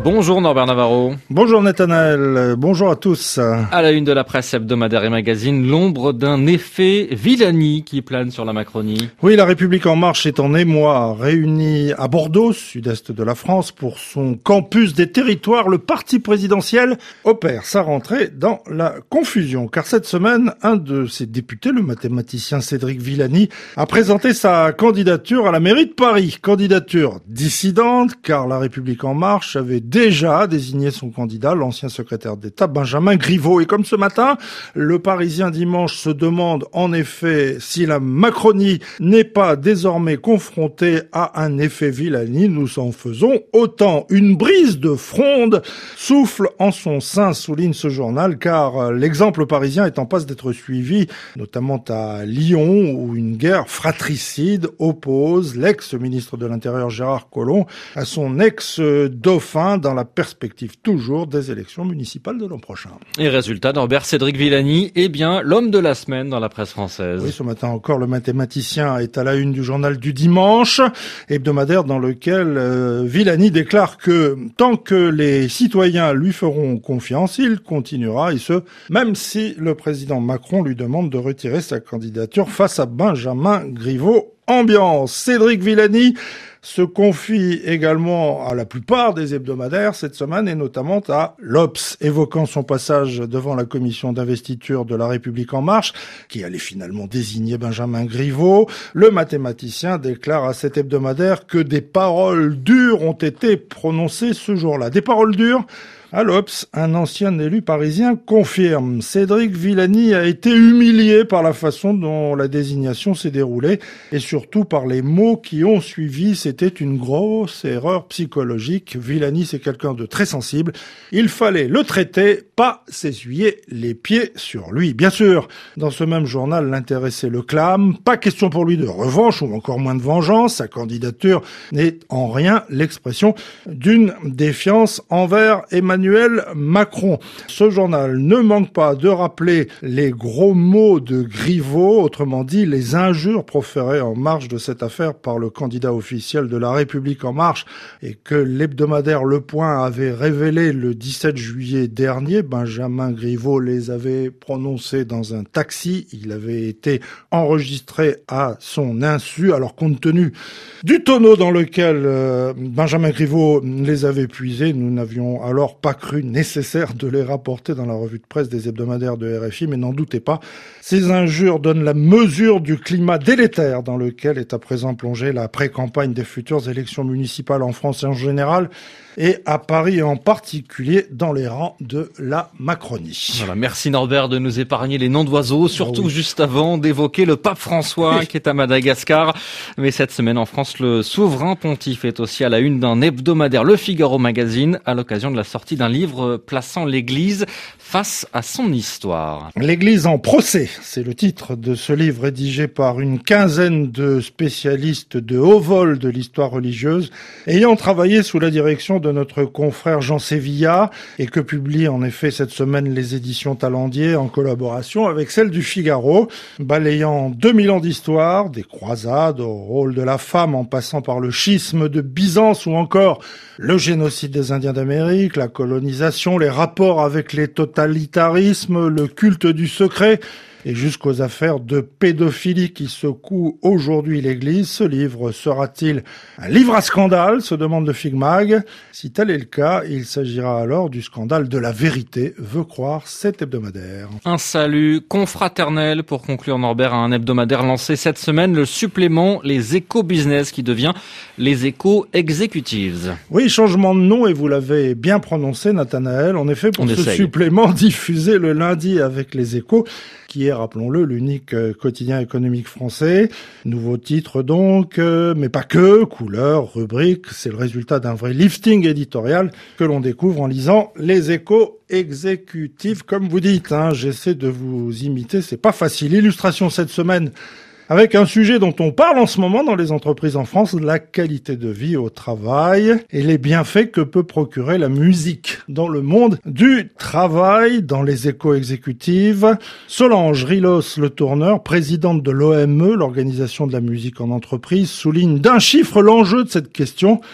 Bonjour Norbert Navarro. Bonjour Nathanaël, bonjour à tous. À la une de la presse hebdomadaire et magazine, l'ombre d'un effet Villani qui plane sur la Macronie. Oui, La République en marche est en émoi. Réunie à Bordeaux, sud-est de la France, pour son campus des territoires, le parti présidentiel opère sa rentrée dans la confusion. Car cette semaine, un de ses députés, le mathématicien Cédric Villani, a présenté sa candidature à la mairie de Paris. Candidature dissidente, car La République en marche avait déjà désigné son candidat, l'ancien secrétaire d'État Benjamin Griveaux. Et comme ce matin, le Parisien dimanche se demande en effet si la Macronie n'est pas désormais confrontée à un effet Villani, nous en faisons autant. Une brise de fronde souffle en son sein, souligne ce journal, car l'exemple parisien est en passe d'être suivi, notamment à Lyon, où une guerre fratricide oppose l'ex-ministre de l'Intérieur Gérard Collomb à son ex-dauphin, dans la perspective toujours des élections municipales de l'an prochain. Et résultat, Norbert, Cédric Villani est bien l'homme de la semaine dans la presse française. Oui, ce matin encore, le mathématicien est à la une du journal du dimanche, hebdomadaire dans lequel Villani déclare que tant que les citoyens lui feront confiance, il continuera, et ce, même si le président Macron lui demande de retirer sa candidature face à Benjamin Griveaux. Ambiance. Cédric Villani se confie également à la plupart des hebdomadaires cette semaine et notamment à l'Obs, évoquant son passage devant la commission d'investiture de La République en marche, qui allait finalement désigner Benjamin Griveaux. Le mathématicien déclare à cet hebdomadaire que des paroles dures ont été prononcées ce jour-là. Des paroles dures. À l'Obs, un ancien élu parisien confirme. Cédric Villani a été humilié par la façon dont la désignation s'est déroulée et surtout par les mots qui ont suivi. C'était une grosse erreur psychologique. Villani, c'est quelqu'un de très sensible. Il fallait le traiter, pas s'essuyer les pieds sur lui. Bien sûr, dans ce même journal, l'intéressé le clame. Pas question pour lui de revanche ou encore moins de vengeance. Sa candidature n'est en rien l'expression d'une défiance envers Emmanuel Macron. Ce journal ne manque pas de rappeler les gros mots de Griveaux, autrement dit les injures proférées en marge de cette affaire par le candidat officiel de La République en marche et que l'hebdomadaire Le Point avait révélé le 17 juillet dernier. Benjamin Griveaux les avait prononcées dans un taxi. Il avait été enregistré à son insu. Alors compte tenu du tonneau dans lequel Benjamin Griveaux les avait puisés, nous n'avions alors pas cru nécessaire de les rapporter dans la revue de presse des hebdomadaires de RFI, mais n'en doutez pas, ces injures donnent la mesure du climat délétère dans lequel est à présent plongée la pré-campagne des futures élections municipales en France en général et à Paris en particulier dans les rangs de la Macronie. Voilà, merci Norbert de nous épargner les noms d'oiseaux, surtout juste avant d'évoquer le pape François qui est à Madagascar. Mais cette semaine en France, le souverain pontife est aussi à la une d'un hebdomadaire, Le Figaro Magazine, à l'occasion de la sortie d'un livre plaçant l'Église face à son histoire. L'Église en procès, c'est le titre de ce livre rédigé par une quinzaine de spécialistes de haut vol de l'histoire religieuse, ayant travaillé sous la direction de notre confrère Jean Sévilla et que publie en effet cette semaine les éditions Talendier en collaboration avec celle du Figaro, balayant 2000 ans d'histoire, des croisades au rôle de la femme en passant par le schisme de Byzance ou encore le génocide des Indiens d'Amérique, la colonisation, les rapports avec les totalitarismes, le culte du secret et jusqu'aux affaires de pédophilie qui secouent aujourd'hui l'Église. Ce livre sera-t-il un livre à scandale, se demande le Figmag. Si tel est le cas, il s'agira alors du scandale de la vérité, veut croire cet hebdomadaire. Un salut confraternel pour conclure Norbert à un hebdomadaire lancé cette semaine, le supplément Les Échos Business qui devient Les Échos Executives. Oui, changement de nom et vous l'avez bien prononcé Nathanaël, en effet pour ce supplément diffusé le lundi avec Les Échos, qui est, rappelons-le, l'unique quotidien économique français. Nouveau titre donc, mais pas que, couleur, rubrique, c'est le résultat d'un vrai lifting éditorial que l'on découvre en lisant Les Échos Exécutifs. Comme vous dites, j'essaie de vous imiter, c'est pas facile. Illustration cette semaine avec un sujet dont on parle en ce moment dans les entreprises en France, la qualité de vie au travail et les bienfaits que peut procurer la musique dans le monde du travail. Dans Les Échos exécutives, Solange Rilos Le Tourneur, présidente de l'OME, l'organisation de la musique en entreprise, souligne d'un chiffre l'enjeu de cette question.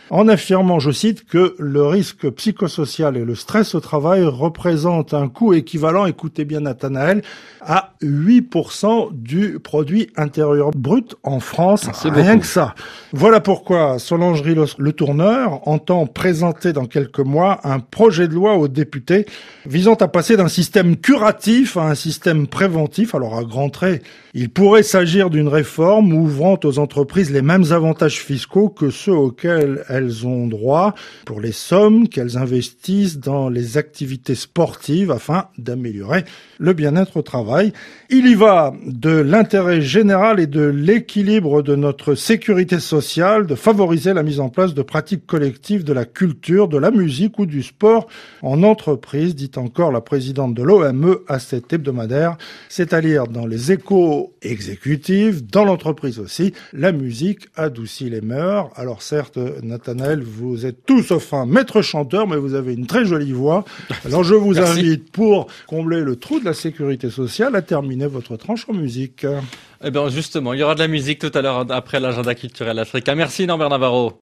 en affirmant, je cite, que le risque psychosocial et le stress au travail représentent un coût équivalent, écoutez bien Nathanaël, à 8% du produit intérieur brut en France. C'est rien beaucoup. que ça. Voilà pourquoi Solangerie Le Tourneur entend présenter dans quelques mois un projet de loi aux députés visant à passer d'un système curatif à un système préventif. Alors à grands traits, il pourrait s'agir d'une réforme ouvrant aux entreprises les mêmes avantages fiscaux que ceux auxquels elles ont droit pour les sommes qu'elles investissent dans les activités sportives afin d'améliorer le bien-être au travail. Il y va de l'intérêt général et de l'équilibre de notre sécurité sociale, de favoriser la mise en place de pratiques collectives de la culture, de la musique ou du sport en entreprise, dit encore la présidente de l'OME à cet hebdomadaire. C'est à lire dans les Échos exécutifs, dans l'entreprise aussi. La musique adoucit les mœurs. Alors certes, Nathanaël, vous êtes tout sauf un maître chanteur, mais vous avez une très jolie voix. Alors je vous invite, pour combler le trou de la sécurité sociale, à terminer votre tranche en musique. Eh bien justement, il y aura de la musique tout à l'heure après l'agenda culturel africain. Merci Norbert Navarro.